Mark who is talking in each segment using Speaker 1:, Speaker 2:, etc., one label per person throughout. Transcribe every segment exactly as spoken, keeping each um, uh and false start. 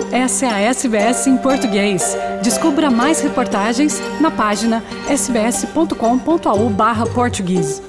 Speaker 1: Essa é a S B S em português. Descubra mais reportagens na página sbs.com.au barra português.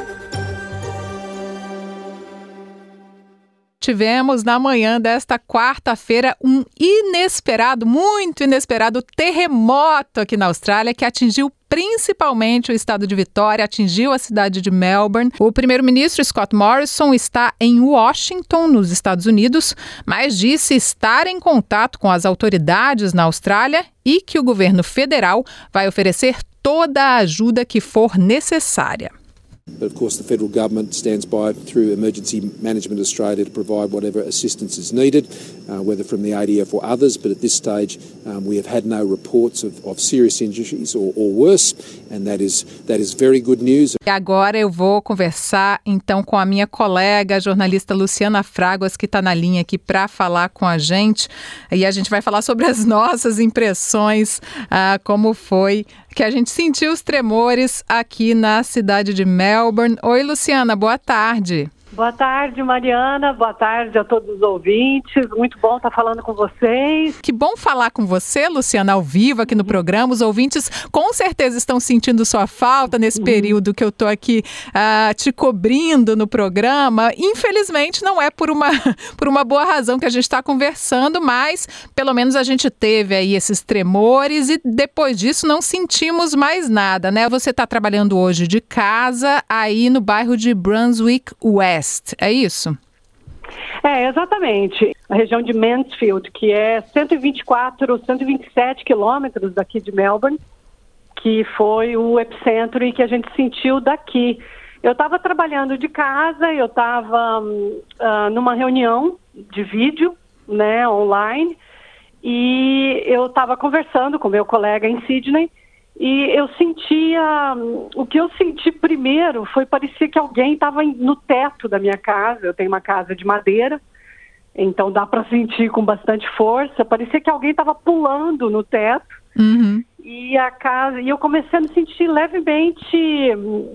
Speaker 2: Tivemos na manhã desta quarta-feira um inesperado, muito inesperado terremoto aqui na Austrália que atingiu principalmente o estado de Vitória, atingiu a cidade de Melbourne. O primeiro-ministro Scott Morrison está em Washington, nos Estados Unidos, mas disse estar em contato com as autoridades na Austrália e que o governo federal vai oferecer toda a ajuda que for necessária.
Speaker 3: But of course the federal government stands by through Emergency Management Australia to provide whatever assistance is needed, uh, whether from the A D F or others, but at this stage um, we have had no reports of, of serious injuries or, or worse, and that is, that is very good news.
Speaker 2: E agora eu vou conversar então com a minha colega, a jornalista Luciana Fraguas, que está na linha aqui para falar com a gente, e a gente vai falar sobre as nossas impressões, uh, como foi que a gente sentiu os tremores aqui na cidade de Melbourne. Oi, Luciana, boa tarde.
Speaker 4: Boa tarde, Mariana. Boa tarde a todos os ouvintes. Muito bom estar falando com vocês.
Speaker 2: Que bom falar com você, Luciana, ao vivo aqui no programa. Os ouvintes com certeza estão sentindo sua falta nesse uhum. período que eu estou aqui uh, te cobrindo no programa. Infelizmente, não é por uma, por uma boa razão que a gente está conversando, mas pelo menos a gente teve aí esses tremores e depois disso não sentimos mais nada, né? Você está trabalhando hoje de casa aí no bairro de Brunswick West. É isso?
Speaker 4: É, exatamente. A região de Mansfield, que é cento e vinte e quatro, cento e vinte e sete quilômetros daqui de Melbourne, que foi o epicentro e que a gente sentiu daqui. Eu estava trabalhando de casa, eu estava uh, numa reunião de vídeo, né, online, e eu estava conversando com meu colega em Sydney. E eu sentia, o que eu senti primeiro foi parecia que alguém estava no teto da minha casa. Eu tenho uma casa de madeira, então dá para sentir com bastante força. Parecia que alguém estava pulando no teto.
Speaker 2: Uhum.
Speaker 4: E a casa, e eu comecei a me sentir levemente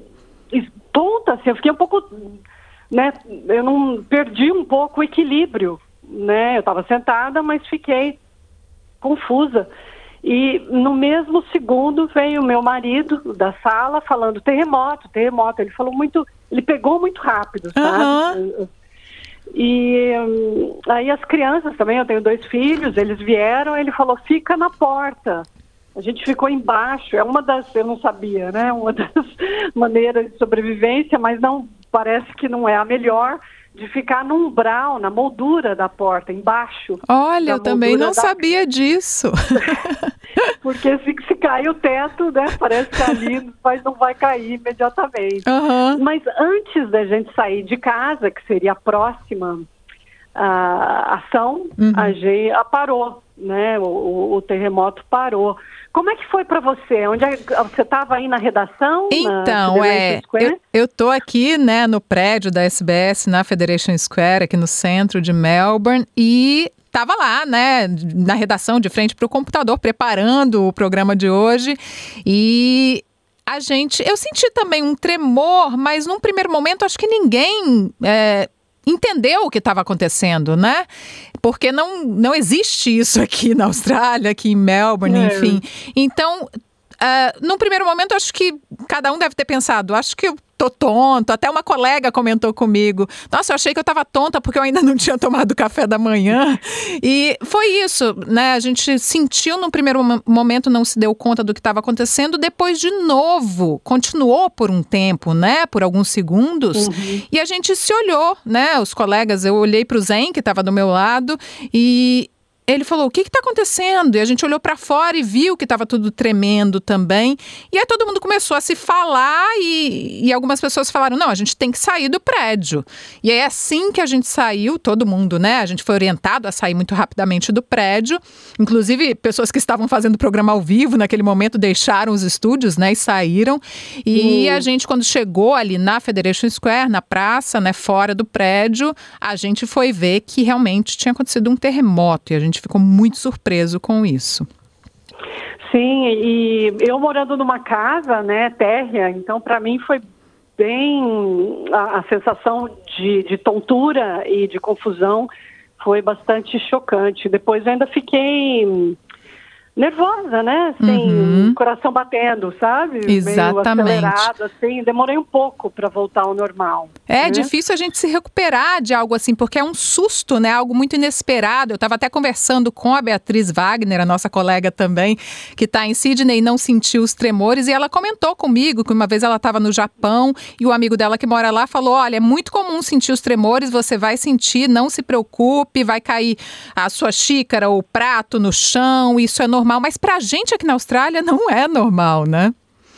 Speaker 4: tonta, assim, eu fiquei um pouco, né, eu não perdi um pouco o equilíbrio, né? Eu estava sentada, mas fiquei confusa. E no mesmo segundo veio o meu marido da sala falando terremoto, terremoto. Ele falou muito, ele pegou muito rápido, sabe? Uhum. E um, aí as crianças também, eu tenho dois filhos, eles vieram, ele falou, fica na porta. A gente ficou embaixo, é uma das, eu não sabia, né? Uma das maneiras de sobrevivência, mas não, parece que não é a melhor, de ficar no umbral, na moldura da porta, embaixo.
Speaker 2: Olha, eu também não da... sabia disso.
Speaker 4: Porque se, se cair o teto, né, parece que ali mas não vai cair imediatamente.
Speaker 2: Uhum.
Speaker 4: Mas antes da gente sair de casa, que seria a próxima uh, ação, uhum. a gente a parou, né, o, o, o terremoto parou. Como é que foi para você? Onde é, você estava aí na redação?
Speaker 2: Então,
Speaker 4: na
Speaker 2: é, eu, eu tô aqui, né, no prédio da S B S, na Federation Square, aqui no centro de Melbourne, e estava lá, né, na redação, de frente para o computador, preparando o programa de hoje, e a gente, eu senti também um tremor, mas num primeiro momento acho que ninguém é, entendeu o que estava acontecendo, né? Porque não, não existe isso aqui na Austrália, aqui em Melbourne, é. enfim. Então, uh, num primeiro momento, acho que cada um deve ter pensado, acho que eu tô tonto. Até uma colega comentou comigo, nossa, eu achei que eu tava tonta porque eu ainda não tinha tomado café da manhã. E foi isso, né? A gente sentiu no primeiro momento, não se deu conta do que estava acontecendo, depois de novo, continuou por um tempo, né? Por alguns segundos. Uhum. E a gente se olhou, né? Os colegas, eu olhei pro Zen, que estava do meu lado, e ele falou, o que está acontecendo? E a gente olhou para fora e viu que estava tudo tremendo também. E aí todo mundo começou a se falar e, e algumas pessoas falaram, não, a gente tem que sair do prédio. E aí assim que a gente saiu, todo mundo, né? A gente foi orientado a sair muito rapidamente do prédio. Inclusive, pessoas que estavam fazendo o programa ao vivo naquele momento deixaram os estúdios, né? E saíram. E hum. a gente, quando chegou ali na Federation Square, na praça, né? Fora do prédio, a gente foi ver que realmente tinha acontecido um terremoto. E a gente ficou muito surpreso com isso.
Speaker 4: Sim, e eu morando numa casa, né, térrea, então para mim foi bem, a, a sensação de, de tontura e de confusão foi bastante chocante. Depois eu ainda fiquei nervosa, né? Assim,
Speaker 2: uhum.
Speaker 4: coração batendo, sabe?
Speaker 2: Exatamente.
Speaker 4: Meio acelerado, assim. Demorei um pouco para voltar ao normal.
Speaker 2: É
Speaker 4: né?
Speaker 2: difícil a gente se recuperar de algo assim, porque é um susto, né? Algo muito inesperado. Eu estava até conversando com a Beatriz Wagner, a nossa colega também, que está em Sydney e não sentiu os tremores, e ela comentou comigo que uma vez ela estava no Japão e o amigo dela que mora lá falou, olha, é muito comum sentir os tremores, você vai sentir, não se preocupe, vai cair a sua xícara ou prato no chão, isso é normal. Mas pra gente aqui na Austrália não é normal, né?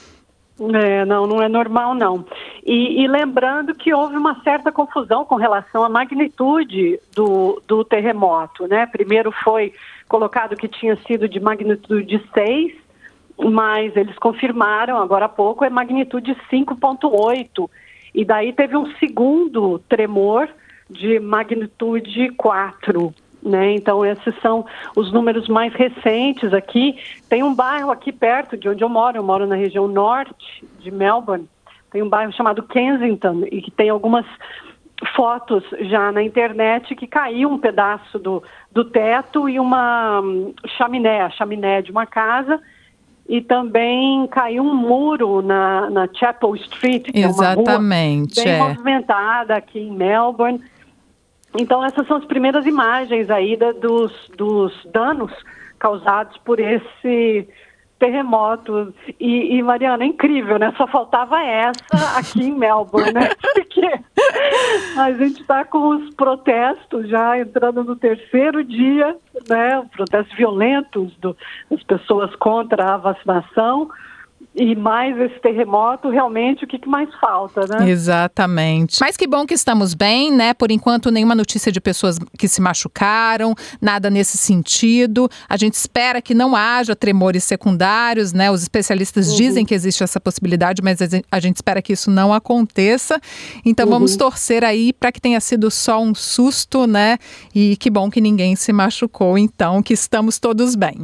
Speaker 4: É, não, não é normal, não. E, e lembrando que houve uma certa confusão com relação à magnitude do, do terremoto, né? Primeiro foi colocado que tinha sido de magnitude seis, mas eles confirmaram agora há pouco, é magnitude cinco ponto oito. E daí teve um segundo tremor de magnitude quatro. Né? Então esses são os números mais recentes aqui. Tem um bairro aqui perto de onde eu moro, eu moro na região norte de Melbourne, tem um bairro chamado Kensington e que tem algumas fotos já na internet que caiu um pedaço do, do teto e uma um, chaminé, a chaminé de uma casa, e também caiu um muro na, na Chapel Street, que
Speaker 2: Exatamente,
Speaker 4: é uma rua bem
Speaker 2: é.
Speaker 4: movimentada aqui em Melbourne. Então, essas são as primeiras imagens aí da, dos, dos danos causados por esse terremoto. E, e, Mariana, é incrível, né? Só faltava essa aqui em Melbourne, né? Porque a gente está com os protestos já entrando no terceiro dia, né? Protestos violentos do, das pessoas contra a vacinação. E mais esse terremoto, realmente, o que mais falta, né?
Speaker 2: Exatamente. Mas que bom que estamos bem, né? Por enquanto, nenhuma notícia de pessoas que se machucaram, nada nesse sentido. A gente espera que não haja tremores secundários, né? Os especialistas uhum. dizem que existe essa possibilidade, mas a gente espera que isso não aconteça. Então, uhum. vamos torcer aí para que tenha sido só um susto, né? E que bom que ninguém se machucou, então, que estamos todos bem.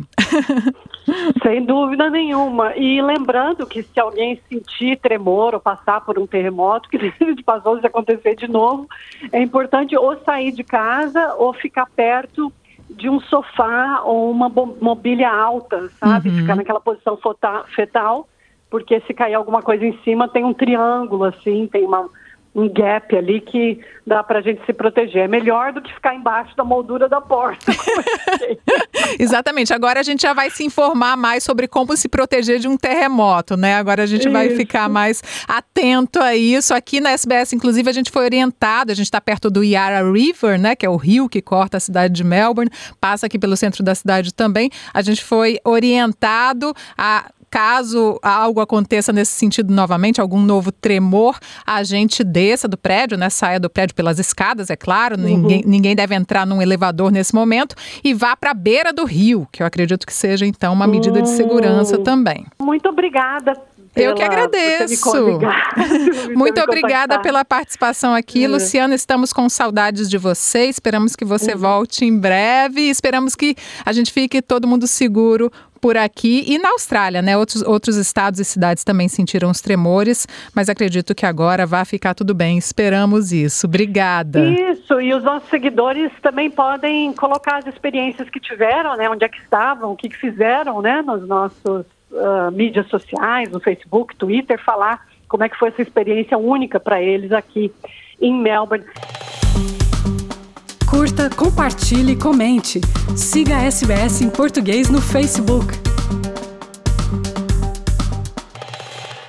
Speaker 4: Sem dúvida nenhuma. E lembrando que se alguém sentir tremor ou passar por um terremoto, que de passou se acontecer de novo, é importante ou sair de casa ou ficar perto de um sofá ou uma mobília alta, sabe? Uhum. Ficar naquela posição fetal, porque se cair alguma coisa em cima tem um triângulo assim, tem uma... um gap ali que dá pra gente se proteger. É melhor do que ficar embaixo da moldura da porta.
Speaker 2: Exatamente. Agora a gente já vai se informar mais sobre como se proteger de um terremoto, né? Agora a gente isso. vai ficar mais atento a isso. Aqui na S B S, inclusive, a gente foi orientado, a gente está perto do Yarra River, né? Que é o rio que corta a cidade de Melbourne, passa aqui pelo centro da cidade também. A gente foi orientado a... caso algo aconteça nesse sentido novamente, algum novo tremor, a gente desça do prédio, né? Saia do prédio pelas escadas, é claro, uhum. ninguém, ninguém deve entrar num elevador nesse momento e vá para a beira do rio, que eu acredito que seja, então, uma medida uhum. de segurança também.
Speaker 4: Muito obrigada.
Speaker 2: Pela, eu que agradeço. Muito obrigada pela participação aqui. É. Luciana, estamos com saudades de você. Esperamos que você uhum. volte em breve. Esperamos que a gente fique todo mundo seguro por aqui e na Austrália, né? Outros, outros estados e cidades também sentiram os tremores, mas acredito que agora vai ficar tudo bem. Esperamos isso. Obrigada.
Speaker 4: Isso, e os nossos seguidores também podem colocar as experiências que tiveram, né? Onde é que estavam, o que, que fizeram, né? Nos nossos Uh, mídias sociais, no Facebook, Twitter, falar como é que foi essa experiência única para eles aqui em Melbourne.
Speaker 1: Curta, compartilhe, comente. Siga a S B S em português no Facebook.